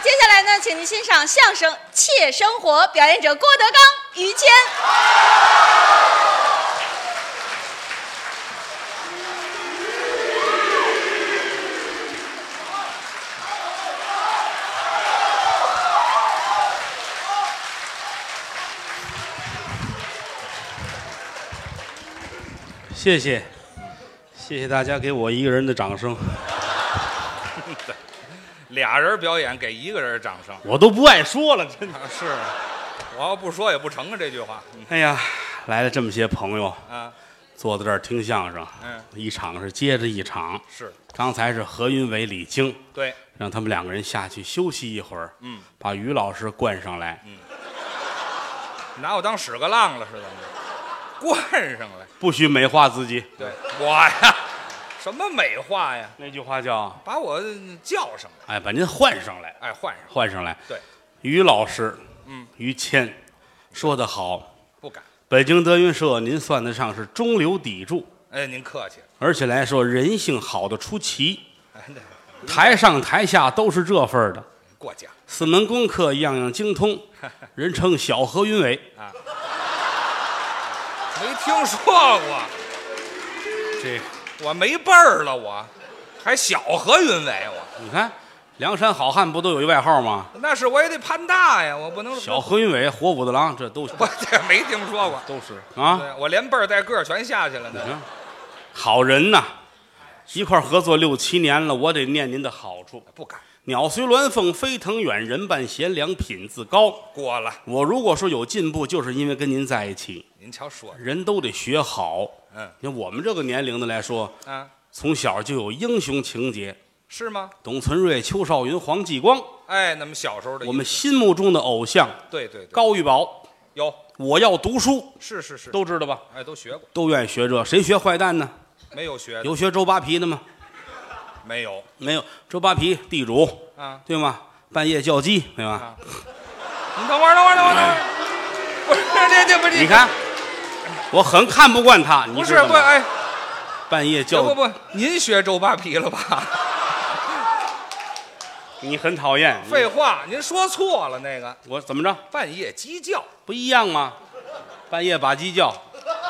接下来呢，请您欣赏相声《妾生活》，表演者郭德纲、于谦。 谢谢，谢谢大家给我一个人的掌声。 俩人表演给一个人掌声， 我都不爱说了，真的。 是，我要不说也不成啊这句话。 哎呀，来了这么些朋友啊， 坐在这儿听相声，一场是接着一场。 是， 刚才是何云伟、李菁， 对， 让他们两个人下去休息一会儿。把于老师灌上来。 拿我当屎个浪了是怎么着？灌上来， 不许美化自己。 对，我呀，什么美化呀？ 那句话叫把我叫上来， 哎，把您换上来， 哎，换上， 换上来。 对， 于老师，于谦，说得好。 不敢。 北京德云社，您算得上是中流砥柱。 哎，您客气了。 而且来说，人性好的出奇， 哎， 台上台下都是这份儿的， 过奖。 四门功课样样精通，人称小何云伟啊。没听说过， 这我没辈儿了，我还小何云伟，我你看，梁山好汉不都有一外号吗？ 那是我也得攀大呀，我不能小何云伟、火舞的狼，这都我这没听说过， 都是啊。 对，我连辈儿带个儿全下去了呢。 好人呐，一块合作6、7年了，我得念您的好处。 不敢。 鸟随鸾凤飞腾远，人伴贤良品自高。 过了。 我如果说有进步，就是因为跟您在一起。 您瞧说， 人都得学好。你看我们这个年龄的来说，从小就有英雄情节， 是吗？ 董存瑞、邱少云、黄继光， 哎，那么小时候的我们心目中的偶像， 对对对， 高玉宝有， 我要读书， 是是是， 都知道吧？ 哎，都学过， 都愿意学这，谁学坏蛋呢？ 没有学的， 有学周扒皮的吗？ 没有， 没有。周扒皮地主啊， 对吗？半夜叫鸡，对吧？ 你等会儿，不是这不是你看，我很看不惯他。 不是不哎， 半夜叫不，您学周扒皮了吧？ 你很讨厌。 废话，您说错了那个。 我怎么着？ 半夜鸡叫不一样吗？半夜把鸡叫，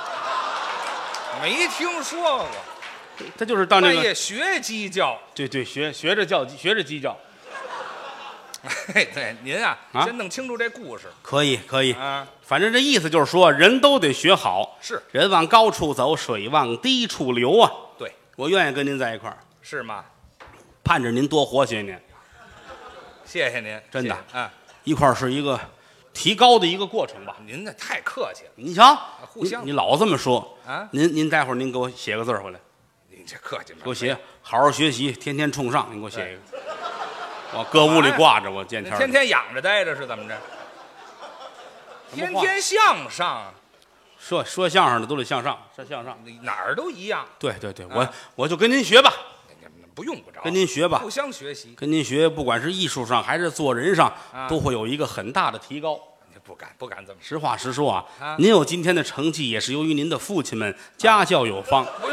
没听说过。 他就是到那个半夜学鸡叫。 对，学着叫鸡，学着鸡叫。 哎，对，您啊，先弄清楚这故事。 可以啊， 反正这意思就是说，人都得学好。 是， 人往高处走，水往低处流啊。 对， 我愿意跟您在一块儿。 是吗？ 盼着您多活些年。 谢谢您， 真的啊， 一块儿是一个提高的一个过程吧。 您那太客气了。 你瞧， 互相你老这么说啊？ 您待会儿您给我写个字回来。 您这客气， 给我写，好好学习，天天冲上。你给我写一个。我搁屋里挂着，我见天天天养着待着是怎么着？天天向上。 说相声的都得向上，向上， 哪儿都一样。 对，我就跟您学吧。 不用不着， 跟您学吧， 互相学习。 跟您学，不管是艺术上还是做人上，都会有一个很大的提高。 不敢这么说。 实话实说啊，您有今天的成绩，也是由于您的父亲们家教有方。 不，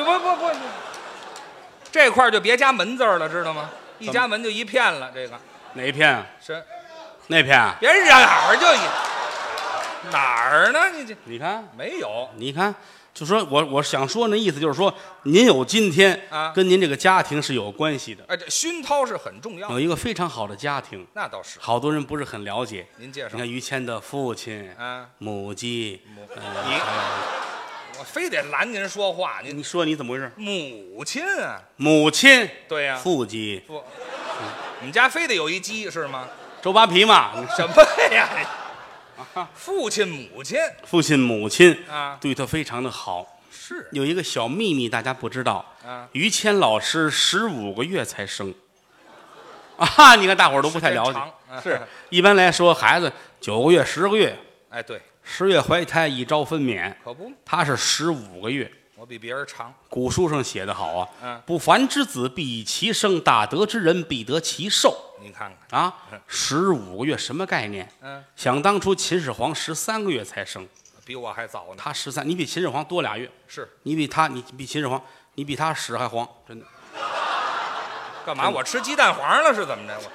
这块就别加门字了，知道吗？一加门就一片了。这个哪一片？ 是那片？ 别人哪儿就哪儿呢？ 你看没有？ 你看。就说我想说那意思就是说，您有今天跟您这个家庭是有关系的。 哎，这熏陶是很重要， 有一个非常好的家庭。 那倒是， 好多人不是很了解。 您介绍。 你看于谦的父亲，母鸡， 我非得拦您说话。 你说你怎么回事？ 母亲啊， 母亲， 对呀， 父鸡。 你们家非得有一鸡是吗？ 周扒皮嘛？ 什么呀？父亲母亲对他非常的好。 是有一个小秘密大家不知道于谦老师15个月才生你看大伙儿都不太了解。是一般来说孩子9个月10个月， 哎对 ，10月怀胎1朝分娩， 可不， 他是15个月。 我比别人长。 古书上写的好不凡之子必以其生，大德之人必得其寿。 你看看 15个月什么概念？想当初秦始皇13个月才生， 比我还早呢。 他13，你比秦始皇多2月。 是你比秦始皇，你比他屎还黄，真的。 干嘛？我吃鸡蛋黄了是怎么着？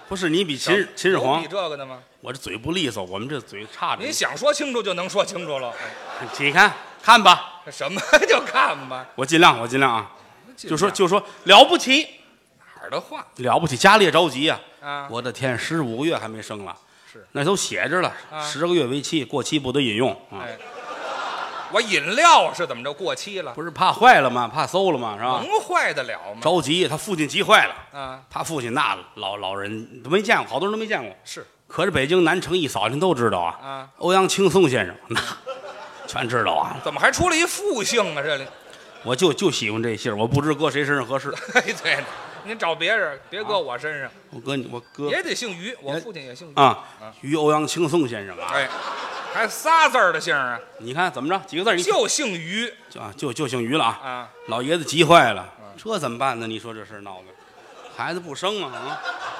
不是你比秦始皇比这个的吗？ 我这嘴不利索，我们这嘴差着。 您想说清楚就能说清楚了。 你看吧， 什么就看吧， 我尽量啊，就说了不起， 哪儿的话了不起，家里也着急呀。 啊！ 我的天，15个月还没生了， 是那都写着了，10个月为期，过期不得饮用啊。 哎，我饮料是怎么着过期了？ 不是怕坏了吗？怕馊了吗？是吧？ 能坏得了吗？ 着急，他父亲急坏了啊！ 他父亲那老人都没见过，好多人都没见过。 是， 可是北京南城一扫，您都知道啊。 啊， 欧阳青松先生，那全知道啊。 怎么还出了一复姓啊？这里， 我就喜欢这姓，我不知搁谁身上合适。 哎，对，您找别人，别搁我身上。 我哥也得姓于，我父亲也姓于啊。于欧阳青松先生啊。 哎，还仨字儿的姓啊？ 你看怎么着？几个字？ 就姓于， 就姓于了啊。 啊， 老爷子急坏了，这怎么办呢？你说这事闹的，孩子不生啊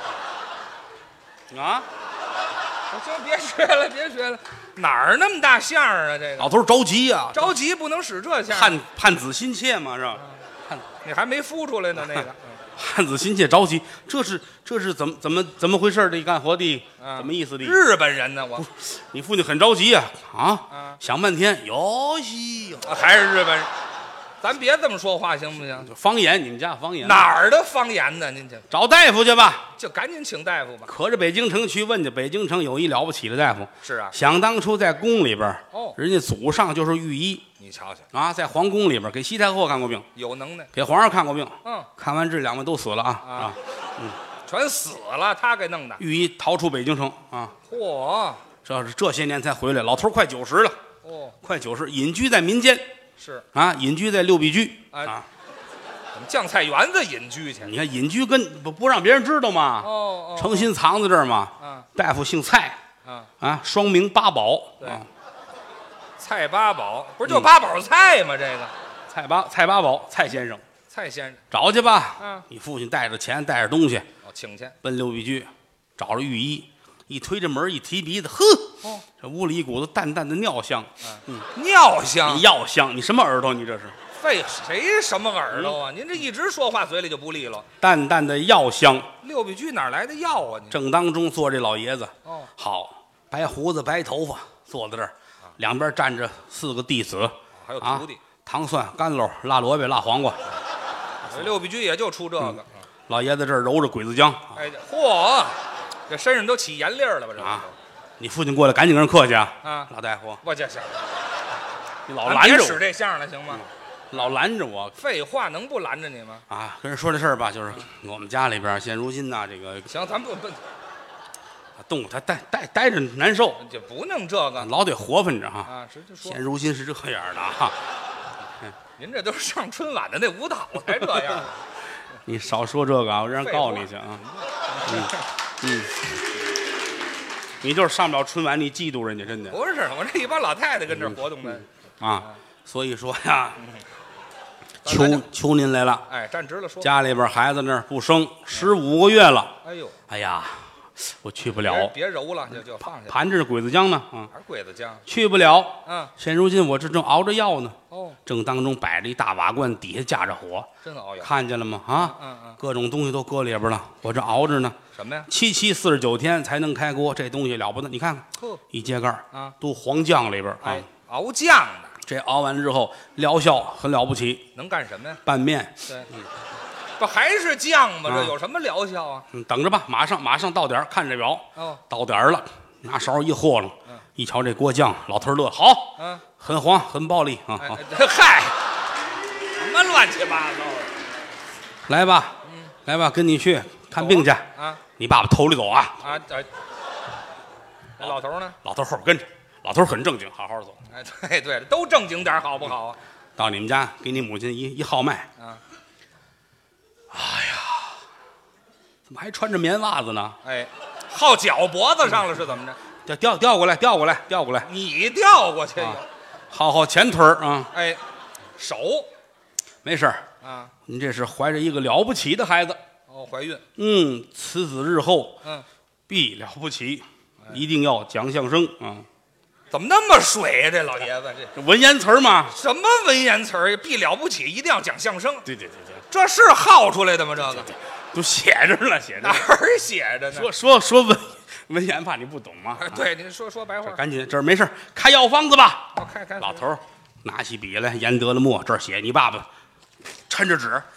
啊！ 行，别学了，哪儿那么大相儿啊？这个老头着急呀， 着急不能使这相， 盼子心切嘛，是吧？ 你还没孵出来呢，那个。 盼子心切着急，这是怎么回事？这一干活的怎么意思的？ 日本人呢？ 你父亲很着急呀啊！想半天，哟西， 还是日本人。咱别这么说话行不行？ 方言，你们家方言哪儿的方言呢？您找大夫去吧， 就赶紧请大夫吧。 可着北京城去问去，北京城有一了不起的大夫。 是啊， 想当初在宫里边，人家祖上就是御医。 你瞧瞧啊，在皇宫里边给西太后看过病， 有能耐， 给皇上看过病。看完这2位都死了啊， 全死了，他给弄的。 御医逃出北京城啊， 嚯， 这些年才回来，老头快90了。快90，隐居在民间。 是啊，隐居在六必居啊，怎么酱菜园子隐居去？ 你看隐居跟不让别人知道嘛，诚心藏在这儿嘛。大夫姓蔡，双名八宝。 对，蔡八宝不是就八宝菜吗？这个蔡八宝，蔡先生， 蔡先生找去吧。你父亲带着钱，带着东西， 请去奔六必居，找着御医，一推这门，一提鼻子，呵，这屋里一股子淡淡的尿香。 尿香， 药香，你什么耳朵？你这是废谁什么耳朵啊？您这一直说话嘴里就不利落。 淡淡的药香。 六必居哪来的药啊？你正当中坐这老爷子，好，白胡子白头发，坐在这儿，两边站着4个弟子， 还有徒弟， 糖蒜、干搂、辣萝卜、辣黄瓜。 六必居也就出这个。 老爷子这儿揉着鬼子姜。 哎，嚯，这身上都起盐粒儿了吧？这你父亲过来，赶紧跟人客气啊！老大夫， 我这行， 你老拦着我， 别使这相了，行吗？ 老拦着我。 废话，能不拦着你吗？ 跟人说这事儿吧，就是我们家里边现如今呢，这个行，咱不动物它待着难受， 就不弄这个， 老得活分着哈。 是就说， 现如今是这样的啊。 您这都是上春晚的那舞蹈才这样。 你少说这个啊，我让人告你去啊。你就是上不了春晚，你嫉妒人家，真的。 不是，我这一帮老太太跟这活动的所以说呀，求您来了。 哎，站直了说。 家里边孩子那儿不生，15个月了。哎呀，我去不了。 别揉了，就放下。 盘着鬼子姜呢， 还是鬼子姜？ 去不了。现如今我这正熬着药呢。正当中摆着一大瓦罐，底下架着火， 真熬药。 看见了吗？各种东西都搁里边了，我这熬着呢。 什么呀 ？749天才能开锅，这东西了不得。你看看，一揭盖都黄酱里边熬酱的。 这熬完之后，疗效很了不起。 能干什么呀？ 拌面。 对，不还是酱吗？这有什么疗效啊？ 等着吧，马上到点，看这表。到点了，拿勺一和弄，一瞧这锅酱，老头乐，好，很黄，很暴力啊！ 嗨，什么乱七八糟的？ 来吧，来吧，跟你去看病去你爸爸头里走啊！ 那老头呢？ 老头后边跟着，老头很正经，好好走。 哎，对，都正经点好不好啊？ 到你们家给你母亲一号脉哎呀，怎么还穿着棉袜子呢？ 耗脚脖子上了是怎么着？ 调过来。 你调过去好前腿手没事您这是怀着一个了不起的孩子怀孕此子日后必了不起，一定要讲相声怎么那么水呀？这老爷子这文言词嘛？ 什么文言词儿？必了不起，一定要讲相声。 对， 这是耗出来的吗？这个都写着呢，写着哪儿写着呢？ 说文言怕你不懂吗？ 对，您说白话。 赶紧，这儿没事，开药房子吧。 开。 老头拿起笔来，研得了墨，这儿写你爸爸，抻着纸。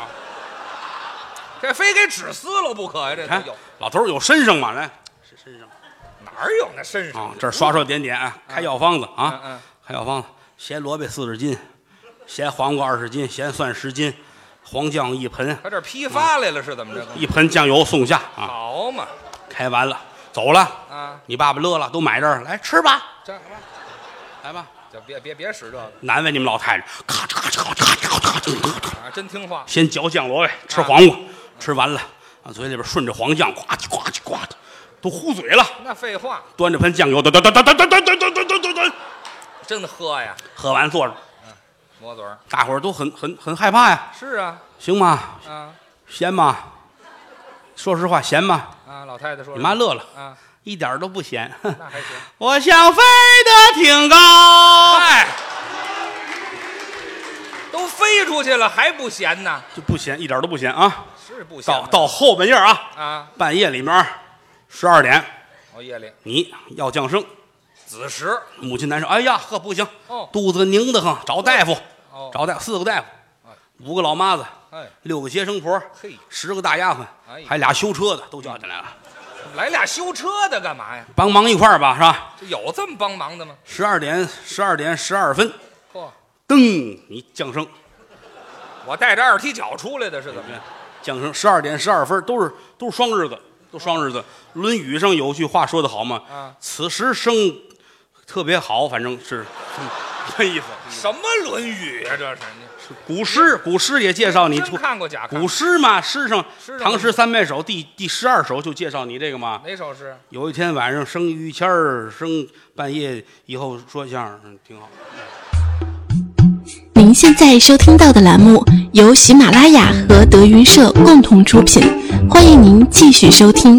这非给纸撕了不可呀！这看有老头有身上吗？来，是身上哪儿有那身上？ 这儿刷点点，开药方子啊！ 嗯， 开药方子，咸萝卜40斤，咸黄瓜20斤，咸蒜10斤，黄酱1盆。 他这批发来了是怎么着 ？1盆酱油送下啊！ 好嘛， 开完了走了啊！ 你爸爸乐了，都买这儿来吃吧， 这来吧， 就别使这个， 难为你们老太太，咔嚓咔嚓咔嚓咔嚓咔嚓咔嚓， 真听话。 先嚼酱萝卜，吃黄瓜，吃完了啊，嘴里边顺着黄酱，呱唧呱唧呱唧，都糊嘴了。 那废话， 端着盆酱油，噔， 真喝呀！ 喝完坐着， 抹嘴儿， 大伙儿都很害怕呀。 是啊， 行吗？ 啊咸吗？说实话，咸吗？ 啊，老太太说， 你妈乐了啊， 一点都不咸。 那还行。 我想飞得挺高， 哎，都飞出去了还不咸呢？ 就不咸，一点都不咸啊。 是不咸。 到后半夜啊， 半夜里面12点， 夜里你要降生， 子时， 母亲难受，哎呀，呵，不行， 哦， 肚子拧得慌，找大夫， 哦， 找大夫，4个大夫，5个老妈子， 哎 ，6个接生婆， 嘿 10个大丫鬟，还俩修车的都叫进来了， 来俩修车的干嘛呀？ 帮忙一块儿吧，是吧？ 这有这么帮忙的吗？ 12点12分， 嚯， 噔，你降生， 我带着2踢脚出来的是怎么着？ 降生12点12分，都是双日子，都双日子。《论语》上有句话说得好嘛， 啊， 此时生特别好，反正是这意思。 什么《论语》啊？这是古诗也介绍你出， 看过假看古诗嘛，诗上诗上唐诗300首第12首就介绍你这个嘛。 哪首诗？ 有一天晚上生于谦儿，生半夜以后说相声，挺好。 您现在收听到的栏目由喜马拉雅和德云社共同出品，欢迎您继续收听。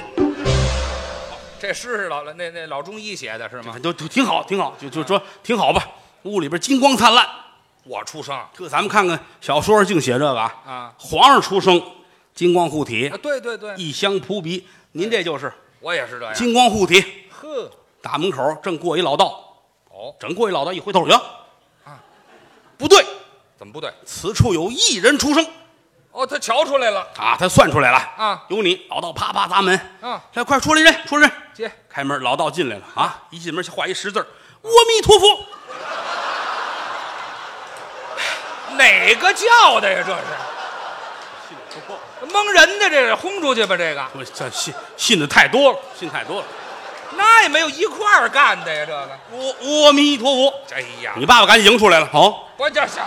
这诗是那老中医写的是吗？ 都挺好，挺好，就说挺好吧。屋里边金光灿烂。 我出生， 这咱们看看小说净写这个啊。 皇上出生，金光护体， 对， 一香扑鼻。您这就是我也是这样， 金光护体。 呵， 大门口正过一老道， 哦， 正过一老道，一回头，呀， 啊， 不对， 怎么不对？ 此处有一人出生。 哦，他瞧出来了啊，他算出来了啊， 有你。老道啪啪砸门， 啊， 来，快出来人，出来人， 接开门。老道进来了啊，一进门画一10字，阿弥陀佛。 哪个叫的呀？这是蒙人的，这是轰出去吧？这个我这信的太多了，信太多了。 那也没有一块儿干的呀。这个阿弥陀佛。 哎呀， 你爸爸赶紧迎出来了。好， 我这想，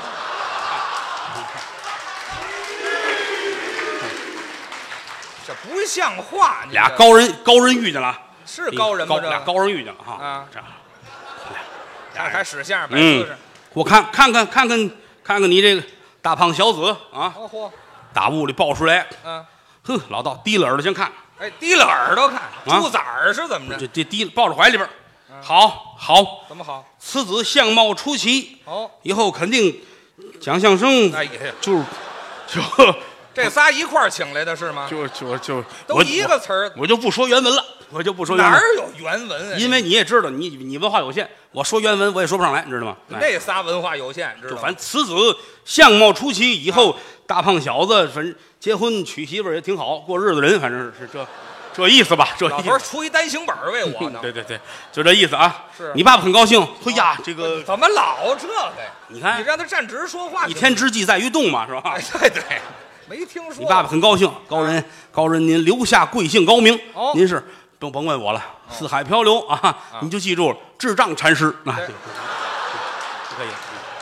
这不像话。 俩高人遇见了， 是高人吗？ 俩高人遇见了哈。 啊， 这俩还使相摆姿势。 我看看你这个大胖小子啊！ 嚯， 打屋里抱出来。 哼， 老道提了耳朵先看。 哎，提了耳朵看，猪崽儿是怎么着？ 这提抱着怀里边。好， 怎么好？ 此子相貌出奇。 哦， 以后肯定讲相声。 哎呀， 就这仨一块儿请来的是吗？ 就都一个词儿， 我就不说原文了， 哪儿有原文啊？ 因为你也知道，你文化有限，我说原文我也说不上来，你知道吗？ 那仨文化有限，知道吗？ 反正此子相貌出奇，以后大胖小子，反正结婚娶媳妇也挺好，过日子人，反正是这意思吧？这老头出一单行本为我呢。 对，就这意思啊。 是你爸爸很高兴。哎呀，这个怎么老这个呀？ 你看， 你让他站直说话。 一天之计在于动嘛，是吧？ 哎，对，没听说。 你爸爸很高兴，高人，您留下贵姓高明？ 哦， 您是甭问我了，四海漂流啊，你就记住了，智障禅师啊，可以。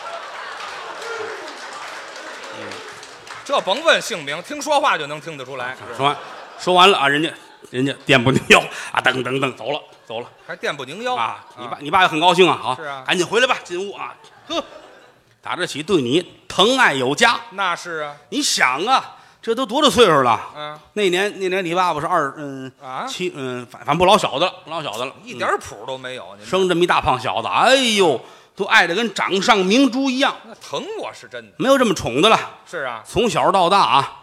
这甭问姓名，听说话就能听得出来。 说完了啊，人家垫不拧腰啊，噔走了， 还垫不拧腰啊！你爸也很高兴啊，好， 是啊， 赶紧回来吧，进屋啊，呵，打这起对你疼爱有加。 那是啊， 你想啊，这都多大岁数了？ 那年你爸爸是7，反正不老小子了， 一点谱都没有。 生这么一大胖小子，哎呦，都爱得跟掌上明珠一样。 那疼我是真的， 没有这么宠的了。 是啊， 从小到大啊，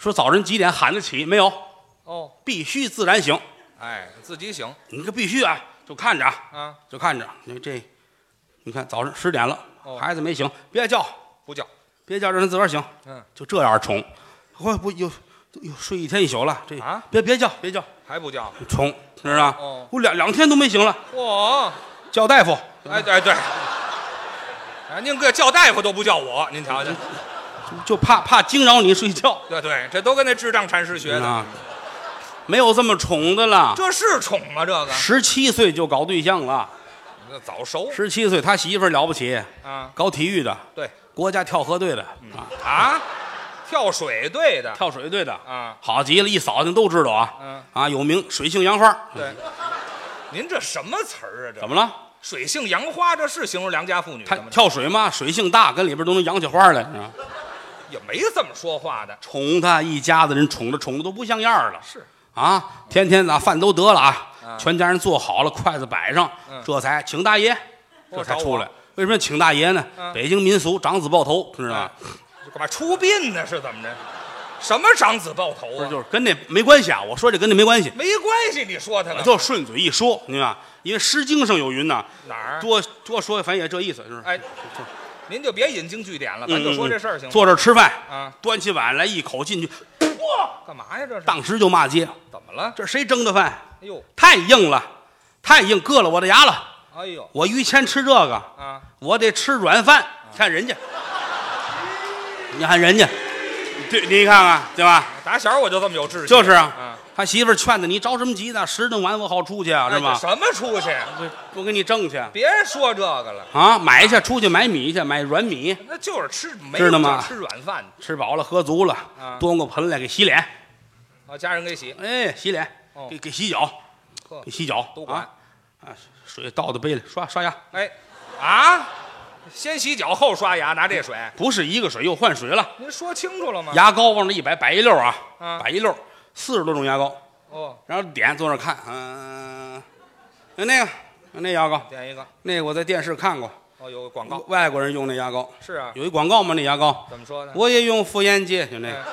说早晨几点喊得起？没有， 哦， 必须自然醒。 哎，自己醒你这必须啊，就看着啊， 就看着。你看早上10点了， 哦孩子没醒，别叫， 不叫， 别叫，让他自个儿醒。 嗯， 就这样宠，不又睡一天一宿了，这啊， 别叫， 还不叫， 宠，知道吧？ 哦， 我两天都没醒了， 嚯， 叫大夫。 哎对，哎，您个叫大夫都不叫我，您瞧瞧， 就怕惊扰你睡觉。 对，这都跟那智障禅师学的。 啊，没有这么宠的了。 这是宠吗？这个 17岁就搞对象了。 早熟。 17岁，他媳妇儿了不起啊， 搞体育的， 对， 国家跳河队的跳水队的， 跳水队的啊， 好极了，一扫听都知道啊。有名水性杨花。 对，您这什么词儿啊？这怎么了？ 水性杨花，这是形容良家妇女他的吗？ 跳水嘛，水性大，跟里边都能扬起花来， 也没这么说话的。 宠他一家子人，宠的都不像样了。 是啊，天天饭都得了全家人做好了，筷子摆上，这才请大爷，这才出来。为什么请大爷呢？北京民俗长子抱头，知道吗？ 干嘛出殡呢？是怎么着？什么长子抱头啊？ 就是跟那没关系啊！我说这跟那没关系， 没关系。你说他了， 就顺嘴一说，你看，因为《诗经》上有云呐， 哪儿多说，反正也这意思，就是。 哎，您就别引经据典了，咱就说这事儿行吗？ 坐这儿吃饭啊， 端起碗来一口进去， 哇，干嘛呀？这是当时就骂街， 怎么了？ 这谁蒸的饭？ 哎呦， 太硬了，太硬，硌了我的牙了。 哎呦， 我于谦吃这个啊， 我得吃软饭。看人家，你看人家，对，你看看，对吧？ 打小我就这么有志气。 就是啊，他媳妇儿劝他，你着什么急呢？10顿晚我好出去啊，是吧？ 什么出去？ 不给你挣去。 别说这个了啊，买去，出去买米去，买软米。 那就是吃， 知道吗？ 吃软饭， 吃饱了，喝足了，端过盆来给洗脸。 家人给洗。 哎，洗脸，给洗脚，给洗脚都管。 水倒到杯里，刷牙。 哎，先洗脚后刷牙，拿这水？ 不是一个水，又换水了。 您说清楚了吗？ 牙膏往那一摆，摆一溜摆一溜，40多种牙膏。 哦， 然后点坐那看，那牙膏， 点一个。 那个我在电视看过。 哦，有广告， 外国人用那牙膏。 是啊， 有一广告吗？那牙膏怎么说的？ 我也用妇炎洁，就那个。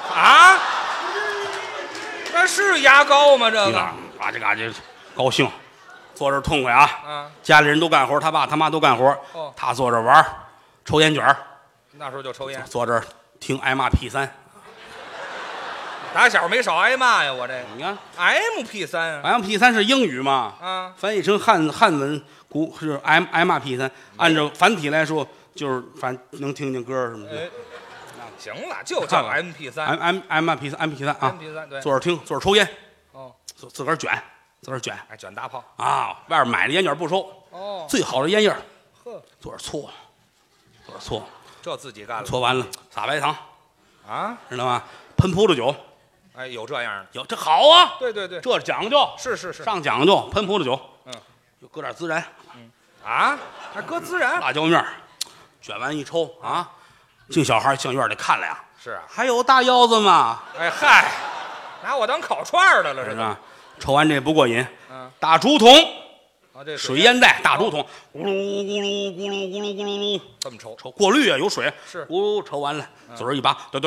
那是牙膏吗？这个嘎叽高兴，坐这痛快啊！家里人都干活，他爸他妈都干活，他坐这玩，抽烟卷。 那时候就抽烟， 坐这儿听挨骂 P3。 打小没少挨骂呀，我这你看 MP3 是英语嘛？翻译成汉文是挨骂 P3，按照繁体来说就是反正能听见歌什么的。 行了，就叫 MP3。 MP3 啊， 对， 坐着听，坐着抽烟。自个儿卷， 卷大炮啊！外边买的烟卷不收。最好的烟叶。坐着搓， 这自己干了。 搓完了撒白糖知道吗？喷葡萄酒。 哎，有这样的， 有这好啊！ 对， 这讲究是上讲究，喷葡萄酒，就搁点孜然， 还搁孜然， 辣椒面，卷完一抽净小孩净院里看了呀。 是啊， 还有大腰子吗？ 哎嗨，拿我当烤串的了， 是吧？抽完这不过瘾，大竹筒， 这水烟袋，大竹筒，咕噜咕噜咕噜咕噜咕噜噜， 这么抽过滤啊，有水， 是， 咕抽完了，嘴儿一拔，对，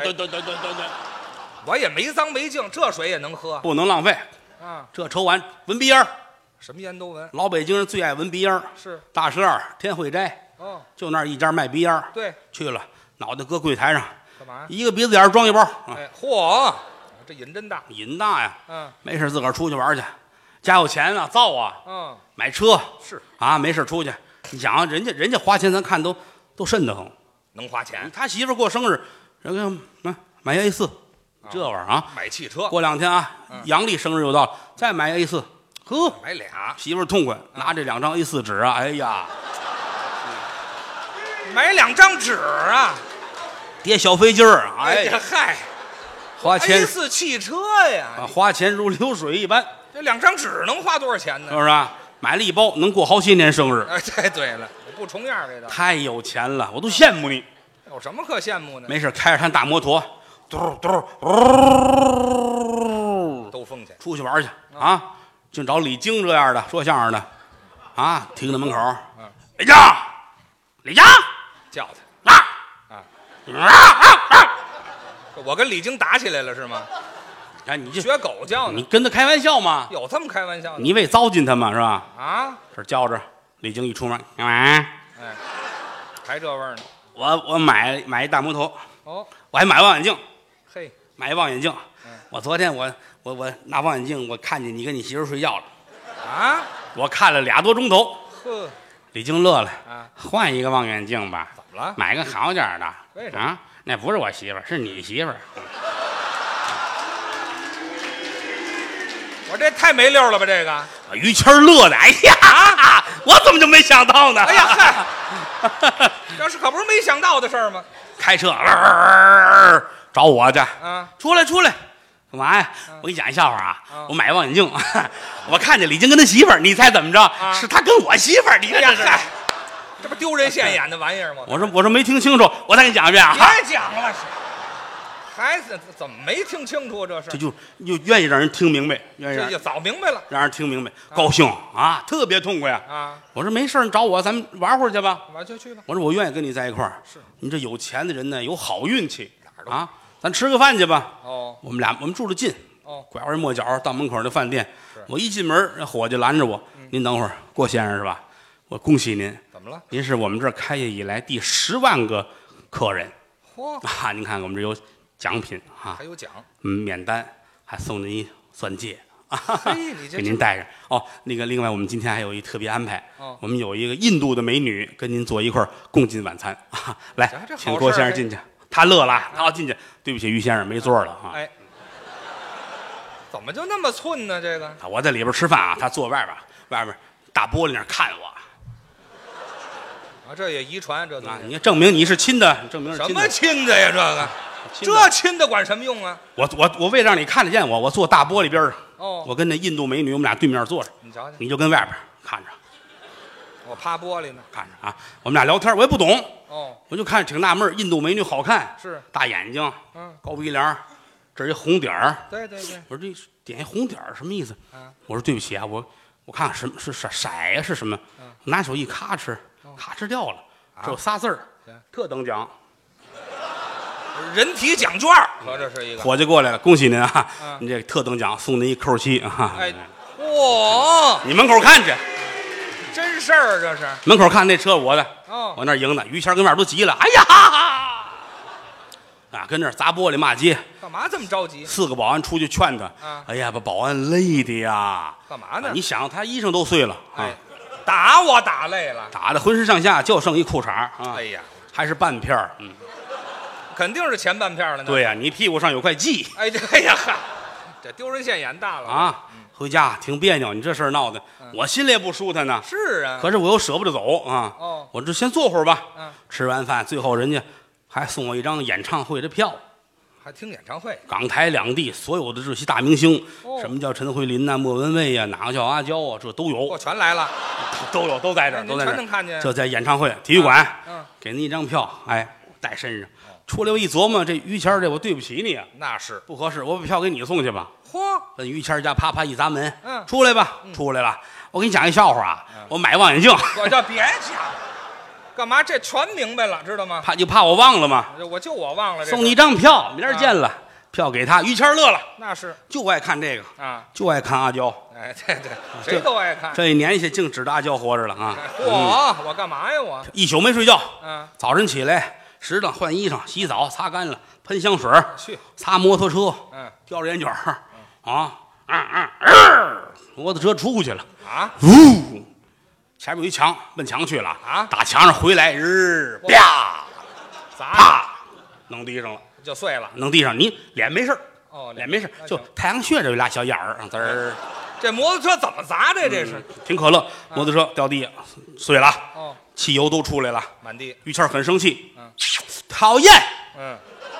我也没脏没净，这水也能喝， 不能浪费这抽完闻鼻烟， 什么烟都闻。 老北京人最爱闻鼻烟， 是大石栏天惠斋，就那儿一家卖鼻烟， 对， 去了，脑袋搁柜台上， 干嘛？ 一个鼻子眼装一包， 嚯，这瘾真大， 瘾大呀，没事自个儿出去玩去，家有钱啊，造啊，买车是没事出去，你想人家花钱咱看都瘆得慌， 能花钱。 他媳妇过生日，人家买 A4。这玩意儿买汽车。 过2天阳历生日又到了，再买 A4， 买俩， 媳妇痛快，拿这2张 A4 纸哎呀， 买2张纸叠小飞机儿， 哎呀嗨， 花钱 A4汽车呀， 花钱如流水一般。 这2张纸能花多少钱呢？ 是不是？买了一包能过好些年生日。 哎，对了，不重样这个。 太有钱了，我都羡慕你。 有什么可羡慕的？ 没事开着他大摩托。 兜风去， 出去玩去净找李菁这样的说相声的停在门口，李菁， 叫他我跟李菁打起来了是吗？ 哎，你就学狗叫你呢？ 跟他开玩笑吗？ 有这么开玩笑的？ 你为糟践他嘛，是吧？ 啊？ 这叫着，李菁一出门，干嘛？ 哎，还这味儿呢？ 我买一大摩托， 哦， 我还买望远镜， 嘿， 买一望远镜。 嗯我昨天我拿望远镜，我看见你跟你媳妇睡觉了， 啊？ 我看了2多钟头。 呵， 李菁乐了， 啊， 换一个望远镜吧， 怎么了？ 买个好点儿的。 为什么啊？那不是我媳妇儿，是你媳妇儿。 我这太没溜了吧？这个？ 于谦乐的，哎呀，我怎么就没想到呢？ 哎呀嗨，这是可不是没想到的事儿吗？ 开车找我去， 啊， 出来，干嘛呀？我给你讲一笑话啊！ 啊我买望远镜，我看见李菁跟他媳妇儿，你猜怎么着？是他跟我媳妇儿，你这是？ 嗨，这不丢人现眼的玩意儿吗？ 我说没听清楚，我再给你讲一遍啊！ 别讲了，孩子怎么没听清楚这是？ 这就愿意让人听明白，愿意这就早明白了让人听明白，高兴啊，特别痛快啊！ 啊！ 我说没事你找我，咱们玩会儿去吧。 我就去吧。 我说我愿意跟你在一块儿。 是你这有钱的人呢，有好运气啊！咱吃个饭去吧。 哦我们住得近， 哦， 拐弯抹角到门口的饭店。我一进门，那伙计拦着我，您等会儿，郭先生是吧？我恭喜您， 怎么了？ 您是我们这儿开业以来第10万个客人嚯， 啊！您看我们这有奖品啊还，有奖。 免单，还送您一钻戒啊， 嘿，你这给您戴上。哦，那个另外我们今天还有一特别安排， 哦我们有一个印度的美女跟您坐一块儿共进晚餐啊，来这好， 请郭事儿先生进去。他乐了，他要进去。对不起，于先生没座了啊。 哎，怎么就那么寸呢？这个我在里边吃饭啊，他坐外边，外边大玻璃那儿看我啊，这也遗传这东啊。 西。 你证明你是亲的，证明是什么亲的。 亲的呀？这个亲的这亲的管什么用啊？ 我为让你看得见我，我坐大玻璃边上。 哦我跟那印度美女，我们俩对面坐着， 你瞧瞧， 你就跟外边看着我趴玻璃呢。 看着啊。我们俩聊天，我也不懂， 哦， 我就看挺纳闷儿，印度美女好看， 是， 大眼睛， 嗯， 高鼻梁，这儿一红点儿。 对对对， 我说这点一红点儿什么意思？ 啊， 我说对不起啊，我看看什么是色呀是什么？我拿手一咔哧，咔哧掉了，这有仨字儿对， 特等奖。 人体奖券儿，合着是一个。 伙计过来了，恭喜您啊！ 嗯您这特等奖送您一扣7啊！ 哎，嚯， 你门口看去， 真事儿这是。 门口看那车我的， 哦， 我那儿赢的。于谦跟外边都急了，哎呀哈哈！啊，跟那儿砸玻璃骂街。 干嘛这么着急？ 4个保安出去劝他， 啊哎呀，把保安累的呀！ 干嘛呢？ 你想，他衣裳都碎了啊哎，，打我打累了。 打的浑身上下就剩一裤衩啊哎，呀， 还是半片儿。 肯定是前半片了呢。 对呀，你屁股上有块记哎，这呀哈，这丢人现眼大了。 啊，回家挺别扭。你这事儿闹的，我心里也不舒坦呢。 是啊。 可是我又舍不得走啊。 哦， 我这先坐会儿吧。 嗯， 吃完饭，最后人家还送我一张演唱会的票。 还听演唱会。 港台两地所有的这些大明星， 哦什么叫陈慧琳呐、莫文蔚呀、哪个叫阿娇啊，这都有我，全来了。 都有，都在这儿， 哎都在这儿。 您全能看见这在演唱会体育馆， 嗯， 给您一张票，哎，带身上。出来我一琢磨，这于谦儿这我对不起你啊， 那是。 不合适，我把票给你送去吧。 嚯， 奔于谦儿家啪啪一砸门， 嗯出来吧，出来了。我给你讲一笑话啊，我买望远镜， 我就别讲，干嘛？这全明白了，知道吗？ 怕我忘了吗？ 我忘了这事。 送你一张票，明儿见了。票给他，于谦儿乐了， 那是就爱看这个， 啊， 就爱看阿娇。 哎，对对，谁都爱看。 这一年下净指着阿娇活着了啊！ 我干嘛呀我？ 一宿没睡觉， 嗯， 早晨起来拾掇换衣裳、洗澡、擦干了，喷香水， 去， 擦摩托车， 嗯叼着烟卷儿，摩托车出去了， 啊， 呜，前面有一墙，奔墙去了啊打墙上回来，啪砸啪，弄地上了， 就碎了。 弄地上，你脸没事儿哦， 脸没事儿，就那行太阳穴这有俩小眼儿，滋儿， 这摩托车怎么砸的？这是挺可乐，摩托车掉地下碎了， 哦， 汽油都出来了， 满地。 于谦儿很生气， 嗯讨厌， 嗯，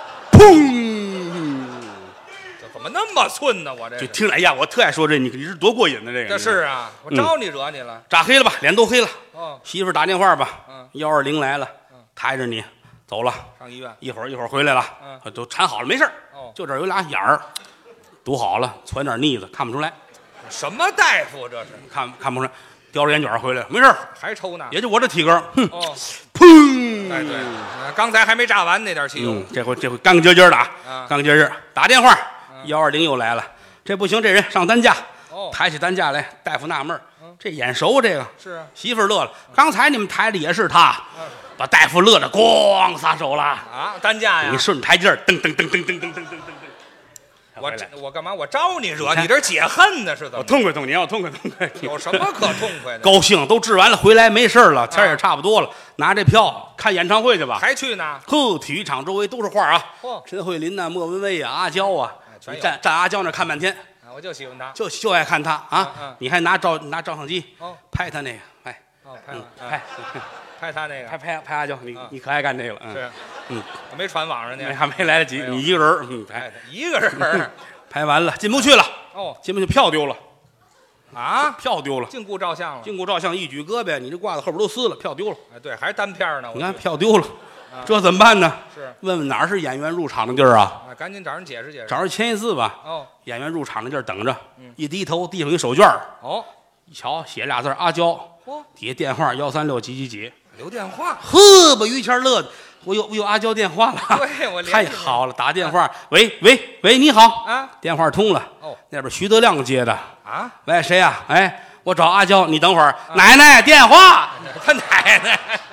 砰！ 这怎么那么寸呢？我这就是听着，哎呀，我特爱说这，你是多过瘾的这个。 这是啊，我招你惹你了？ 炸黑了吧，脸都黑了。 哦， 媳妇儿打电话吧， 嗯 120来了，抬着你走了， 上医院。 一会儿回来了，都缠好了，没事儿哦就这儿有俩眼儿，堵好了，攒点腻子，看不出来， 什么大夫这是？ 看不出来。 叼着烟卷回来，没事还抽呢？ 也就我这体格，哼， 哦， 砰！ 哎对，刚才还没炸完那点汽油， 这回干干净净的啊， 啊干干净净。打电话，120又来了，这不行，这人上担架， 哦抬起担架来，大夫纳闷儿这眼熟这个是啊， 媳妇儿乐了，刚才你们抬的也是他，把大夫乐得咣撒手了。 啊，担架呀你！顺着台阶儿，噔噔噔噔噔噔噔噔噔噔。 我干嘛？我招你惹你？这是解恨呢？是怎么？ 我痛快痛快，你让我痛快痛快。 有什么可痛快的？ 高兴都治完了，回来没事了，天儿也差不多了，拿这票看演唱会去吧。 还去呢？ 呵，体育场周围都是画啊， 嚯陈慧琳呐、莫文蔚啊、阿娇啊， 全有你站阿娇那看半天， 啊，我就喜欢他。 就爱看她啊。你还拿照相机哦拍她那个，拍哦，拍完拍拍他那个拍阿娇，你可爱干这个了， 是， 嗯， 我没传网上去， 还没来得及，你一个人拍一个人拍完了进不去了， 哦进不去票丢了， 啊， 票丢了， 禁锢照相了。 经过照相一举胳膊，你这褂子后边都撕了，票丢了。 哎，对，还是单片呢。 你看票丢了，这怎么办呢？ 是， 问问哪儿是演员入场的地儿啊？ 啊，赶紧找人解释解释。 找人签一字吧。 哦演员入场的地儿等着，一低头递上一手绢儿， 哦， 一瞧写俩字儿阿娇， 嚯， 底下电话136几几几。 留电话。 呵，把于谦乐的，我有阿娇电话了， 对我联太系好了，打电话，喂，你好， 啊， 电话通了， 哦那边徐德亮接的， 啊， 喂，谁呀？哎，我找阿娇，你等会儿，奶奶电话， 他奶奶。